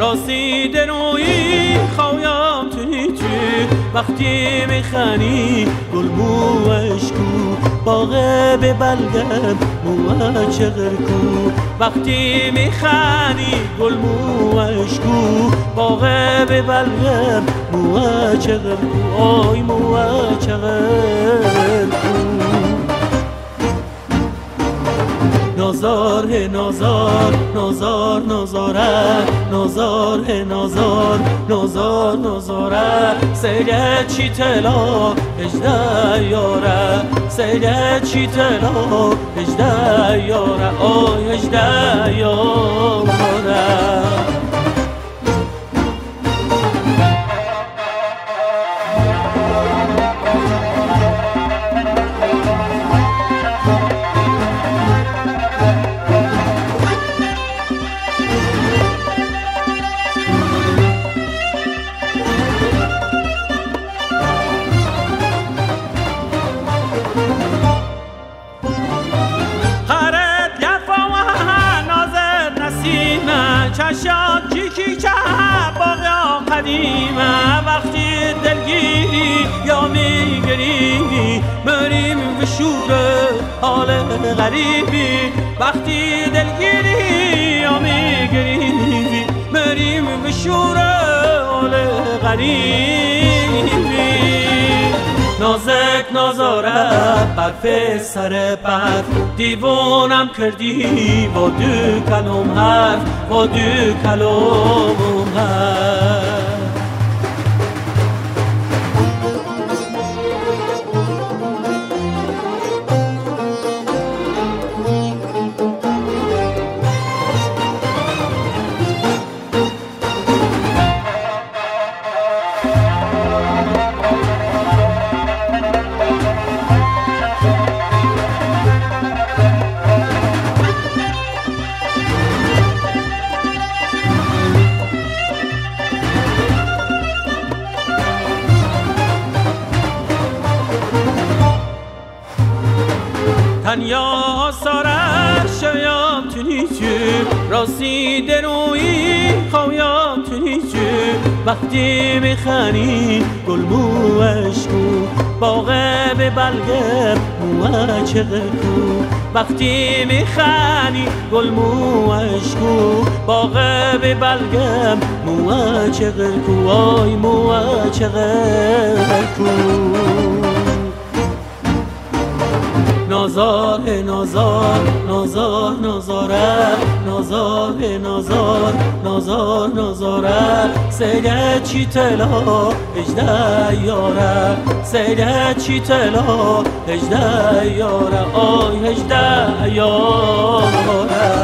راسیده روی خویم توی وقتی میخنی گل موش کو باغه به بلگم موش غرکو وقتی میخنی گل موش کو باغه به بلگم موش غرکو آی موش غرکو نازار ہے نازار نازار نازاره نازار ہے نازار نازار نازاره سیگه چی تلا اجده یاره سیگه چی تلا اجده یاره آی اجده یاره چشات کی که باغ قدیمه وقتی دلگیری یا میگریبی بریم به شور حال غریبی وقتی دلگیری یا میگریبی بریم به شور حال غریبی نازک نازاره برف سر برف دیوانم کردی با دو کلام حرف با دو کلام حرف تنیا سارش شویم تونی چو راسیده روی خویم تونی چو وقتی میخنی گل موش کو باغه به بلگم موش غرکو وقتی میخنی گل موش کو باغه به بلگم موش غرکو آی موش غرکو نازار ہے نازار نازار نازاره نازار ہے نازار نازار نازاره سیگه چی تلا اجده یاره سیگه چی تلا اجده یاره آی اجده یاره